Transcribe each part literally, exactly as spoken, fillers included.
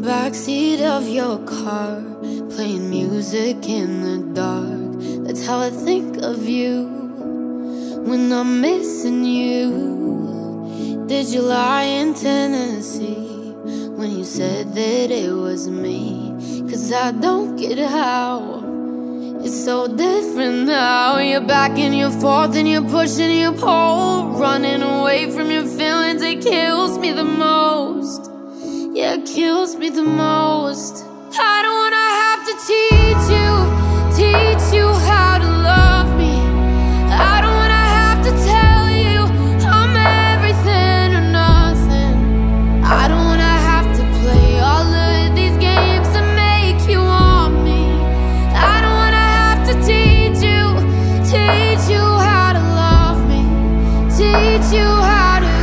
backseat of your car, playing music in the dark. That's how I think of you when I'm missing you. Did you lie in Tennessee when you said that it was me? Cause I don't get how it's so different now. You're back and you're forth and you're pushing your pull, running away from your feelings. It kills me the most. Yeah, it kills me the most. I don't wanna have to teach you, teach you how to love me. I don't wanna have to tell you I'm everything or nothing. I don't wanna have to play all of these games to make you want me. I don't wanna have to teach you, teach you how to love me, teach you how to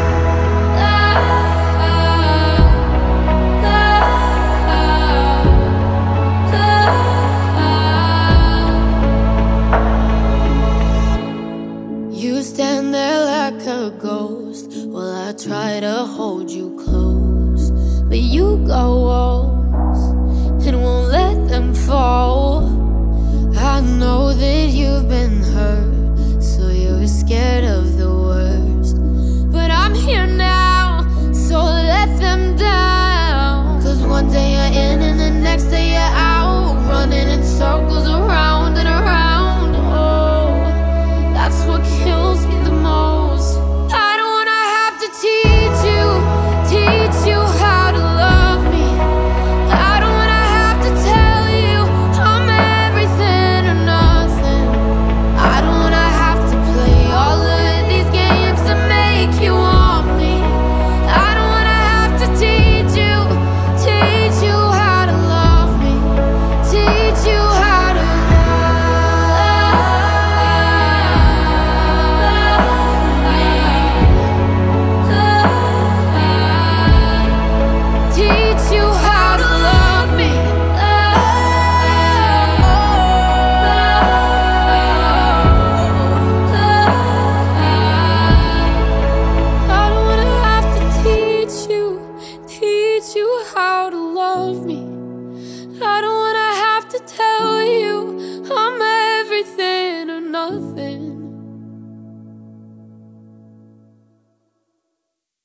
stand there like a ghost while I try to hold you close. But you got walls and won't let them fall. I know that you've been hurt, so you're scared of the worst. But I'm here now, so let them down. Cause one day you're in and the next day you're out, running in circles around and around. Oh, that's what kills me the most. I don't wanna have to teach you, teach you how to love me. I don't wanna have to tell you I'm everything or nothing. I don't wanna have to play all of these games to make you want me. I don't wanna have to teach you, teach you how to love me, teach you how to teach you how to love me. I don't wanna have to teach you, teach you how to love me.